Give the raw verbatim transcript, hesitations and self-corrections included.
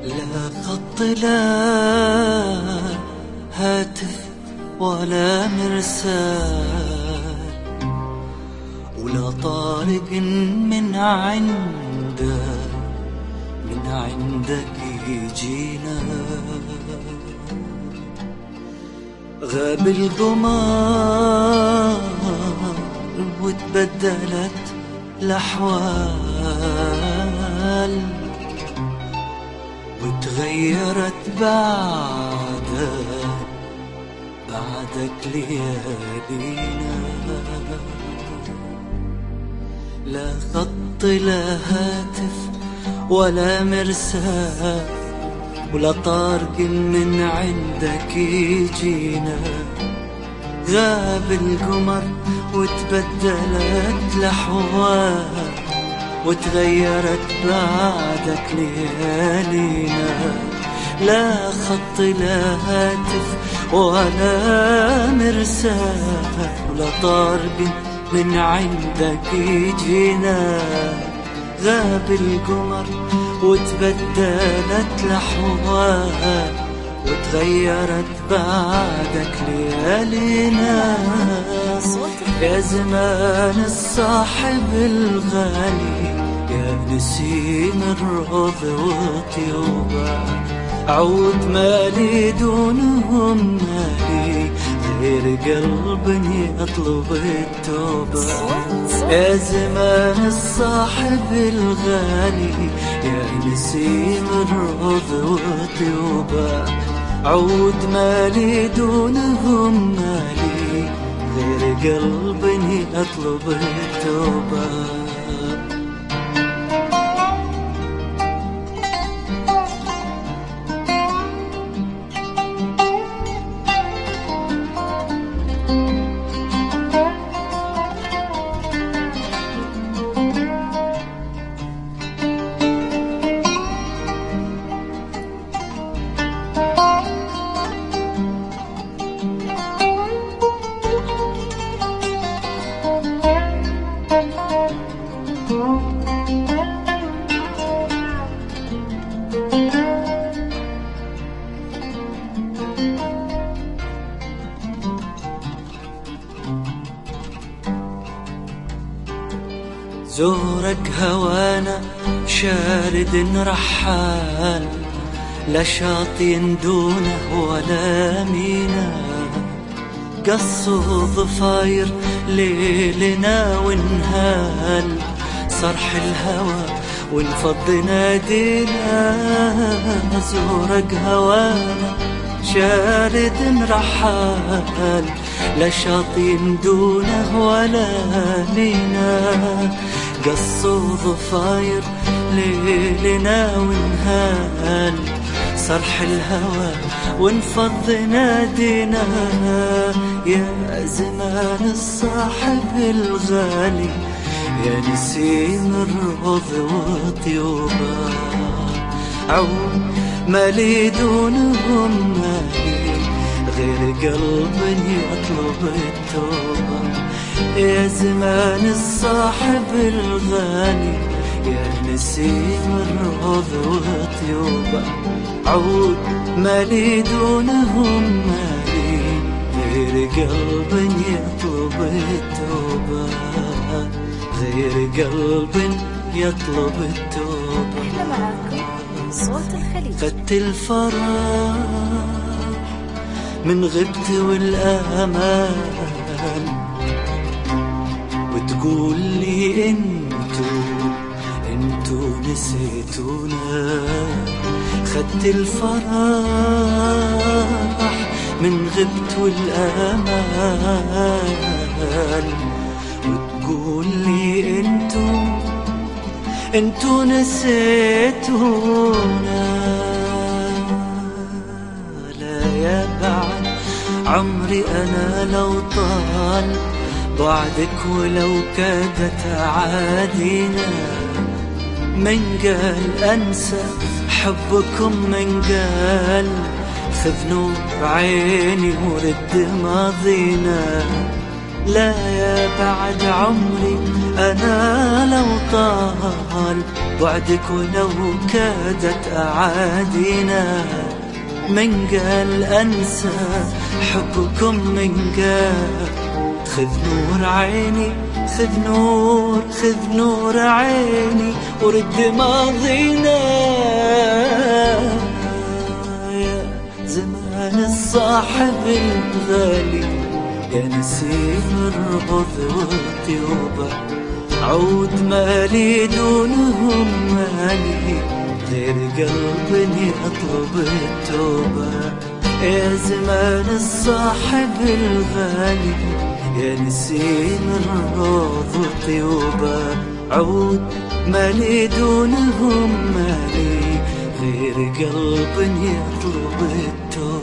لا خط لا هاتف ولا مرسال ولا طارق من عندك من عندك يجينا. غاب القمر وتبدلت الأحوال وتغيرت بعدك بعدك ليالينا. لا خط لا هاتف ولا مرسال ولا طارق من عندك يجينا. غاب القمر وتبدلت الأحوال وتغيرت بعدك ليالينا. لا خط لا هاتف ولا مرسال ولا طارق من عندك يجينا. غاب القمر وتبدلت الأحوال وتغيرت بعدك ليالينا. يا زمان الصاحب الغالي يا نسيم الروض وطيوبه عود مالي دونهم مالي غير قلب يطلب التوبة. يا زمان الصاحب الغالي يا نسيم الروض وطيوبه عود مالي دونهم مالي غير قلب يطلب التوبة. زورك هوانا شارد رحال لا شاطئ دونه ولا مينا. قصوا ضفاير ليلنا ونهال صرح الهوى ونفض نادينا. زورك هوانا شارد رحال لا شاطئ دونه ولا مينا. قصوا ضفاير ليلنا ونهال صرح الهوى ونفض نادينا. يا زمان الصاحب الغالي يا نسيم الروض وطيوبه عود مالي دونهم مالي غير قلب يطلب التوبة. يا زمان الصاحب الغالي يا نسيم الروض وطيوبه عود مالي دونهم مالي غير قلب يطلب التوبة غير قلب يطلب التوبة. احنا معاكم صوت الخليج. خدت الفرح من غبت والأمان وتقول لي انتو انتو نسيتونا. خدت الفرح من غبت والأمان وتقول لي انتو انتو نسيتونا. لا يا بعد عمري أنا لو طال بعدك ولو كادت عادينا. من قال أنسى حبكم من قال خذ نور عيني ورد ماضينا. لا يا بعد عمري أنا لو طال بعدك ولو كادت أعادينا، من قال أنسى حبكم، من قال خذ نور عيني، خذ نور خذ نور عيني ورد ماضينا. يا زمان الصاحب الغالي، يا نسيم الربض والطيوبة، عود مالي دونهم مالي، غير قلب يطلب التوبة. يا زمان الصاحب الغالي، يا نسيم الروض والطيوبة، عود مالي دونهم مالي، غير قلب يطلب التوبة.